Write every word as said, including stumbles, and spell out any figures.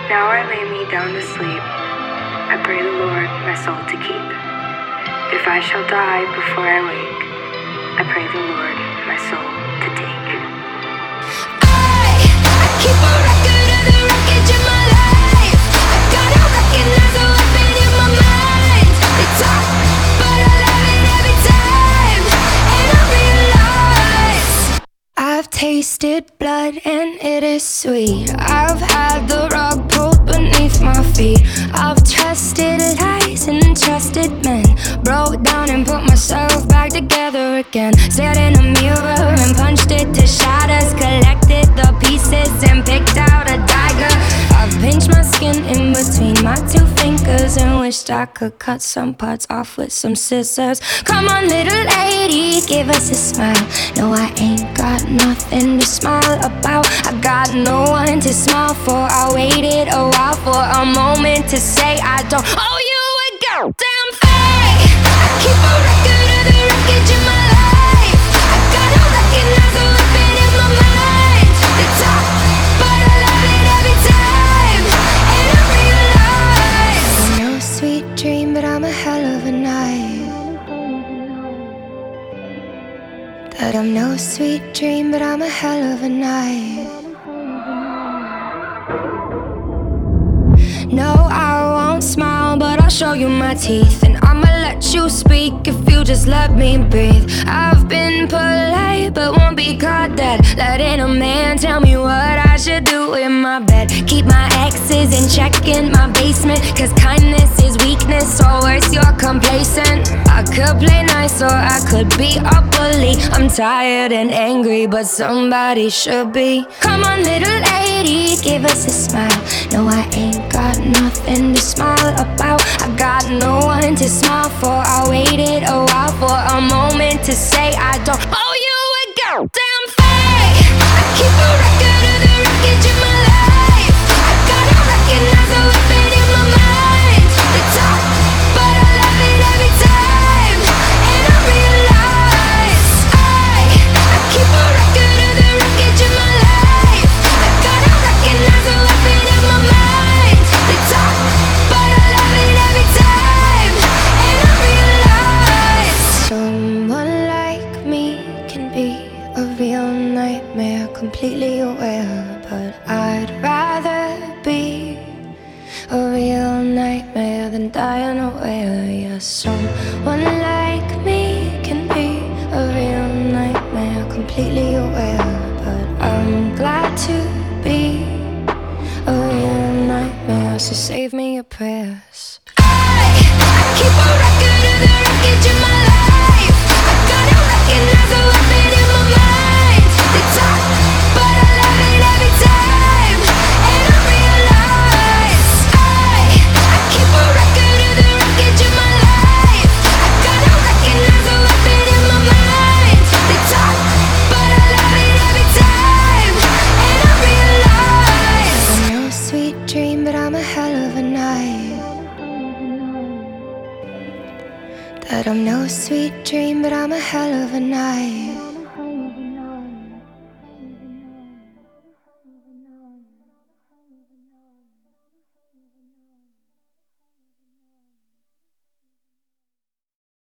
Now I lay me down to sleep. I pray the Lord my soul to keep. If I shall die before I wake, I pray the Lord my soul to take. I, I keep a record of the wreckage in my life. I gotta recognize the weapon in my mind. They talk, but I love it every time. And I realize I've tasted blood and it is sweet. I've had the rug pulled beneath my feet. I've trusted lies and trusted men. Broke down and put myself back together again. Stared in a mirror and punched it to shatters. Collected the pieces and picked out a dagger. I've pinched my skin in between my two fingers and wished I could cut some parts off with some scissors. Come on, little lady, give us a smile. No, I ain't got nothing to smile about. I got no one to smile for. I waited a while for a moment to say I don't owe you a goddamn thing. I keep a record of the wreckage in my life. I gotta recognize the weapon in my mind. They talk, but I love it every time. And I realize I'm no sweet dream, but I'm a hell of a night. That I'm no sweet dream, but I'm a hell of a night. No, I won't smile, but I'll show you my teeth. And I'ma let you speak if you just let me breathe. I've been polite, but won't be caught dead. Letting a man tell me what I should do in my bed. Keep my exes in check in my basement, cause kindness is weakness, or worse, you're complacent. I could play nice or I could be a bully. I'm tired and angry, but somebody should be. Come on, little lady, give us a smile. No, I ain't got nothing to smile about. I got no one to smile for. I waited a while for a moment to say I don't owe you a goddamn thing. I keep a record of the wreckage in my life. I gotta recognize the weapon in my mind. They talk, but I love it every time. And I realize I, I keep a record of the wreckage in my life. I gotta recognize the weapon in my mind. They talk, but I love it every time. And I realize someone like me can be a real nightmare, completely aware. But I'd rather be a real nightmare than die unaware. Yeah, someone like me can be a real nightmare, completely aware. But I'm glad to be a real nightmare, so save me your prayers. I, I keep a record of the wreckage in my life. I gotta recognize the weapon in my mind. They talk, but I love it every time. And I realize I, I keep a record of the wreckage in my life. I gotta recognize the weapon in my mind. They talk, but I love it every time. And I realize I'm no sweet dream, but I'm a hell of a night. That I'm no sweet dream, but I'm a hell of a night.